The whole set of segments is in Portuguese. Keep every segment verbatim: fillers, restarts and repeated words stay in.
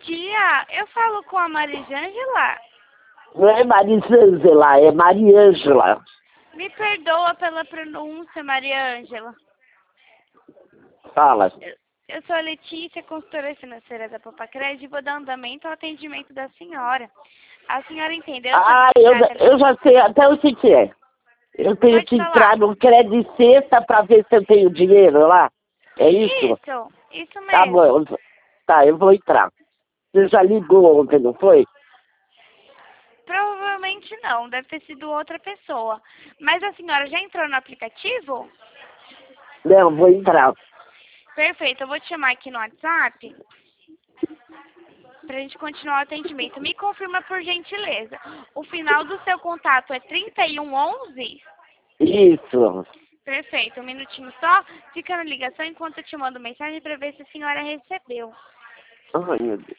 dia, eu falo com a Marisângela. Não é Marisângela, é Mariângela. Me perdoa pela pronúncia, Maria Ângela. Fala. Eu, eu sou a Letícia, consultora financeira da Popacred, e vou dar andamento ao atendimento da senhora. A senhora entendeu? Ah, eu, eu já sei até o que que é. Eu tenho Pode que falar. entrar no crédito sexta para ver se eu tenho dinheiro lá. É isso? Isso, isso mesmo. Tá bom. Tá, eu vou entrar. Você já ligou ontem, não foi? Provavelmente não, deve ter sido outra pessoa. Mas a senhora já entrou no aplicativo? Não, vou entrar. Perfeito, eu vou te chamar aqui no WhatsApp pra gente continuar o atendimento. Me confirma por gentileza. O final do seu contato é trinta e um onze? Isso. Perfeito, um minutinho só. Fica na ligação enquanto eu te mando mensagem pra ver se a senhora recebeu. Ai, meu Deus.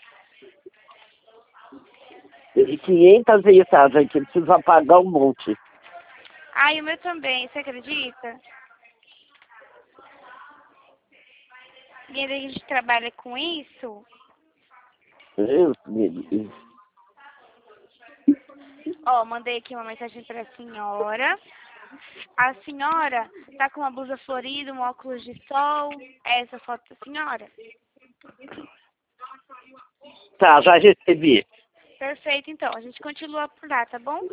Tem quinhentas mensagens aqui, preciso apagar um monte. Ai, o meu também, você acredita? E a gente trabalha com isso? Deus me livre. Ó, mandei aqui uma mensagem pra senhora. A senhora tá com uma blusa florida, um óculos de sol. É essa a foto da senhora? Tá, já recebi. Perfeito, então. A gente continua por lá, tá bom?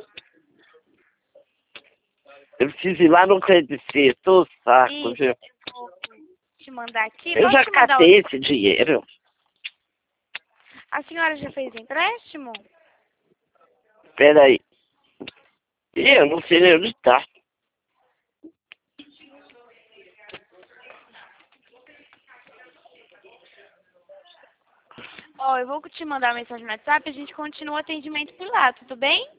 Eu preciso ir lá no crédito sexta, tô saco, E viu? vou te mandar aqui. Eu Posso já te mandar catei o... esse dinheiro. A senhora já fez empréstimo? Peraí. Eu não sei nem onde tá. Ó, eu vou te mandar uma mensagem no WhatsApp e a gente continua o atendimento por lá, tudo bem?